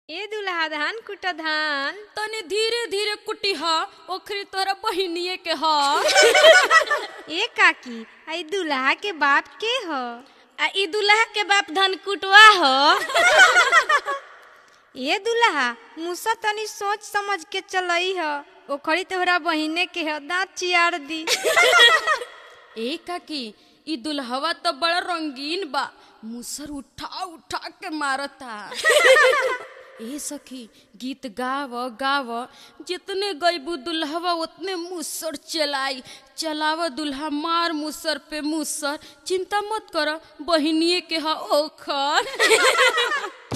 ए दुल्हा धान कुटा धान तनी धीरे धीरे कुटी हा ओखरी तोरा बहिनिए के हा। ए काकी आई दुल्हा के बाप के ह? आ ई दुल्हा के बाप धान कुटवा ह। ए दुल्हा मुसा तनी सोच समझ के चलई ह, ओखरी तोहरा बहिने के ह, दांत चियार दी। ए काकी ई दुल्हवा तो बड़ा रंगीन बा, मुसर उठा उठा के मारता। ए सखी गीत गाव गाव, जितने गईबू दुल्हवा उतने मुसर चलाई। चलाव दुल्हा मार मुसर पे मुसर, चिंता मत कर बहिनिए के हा ओखर।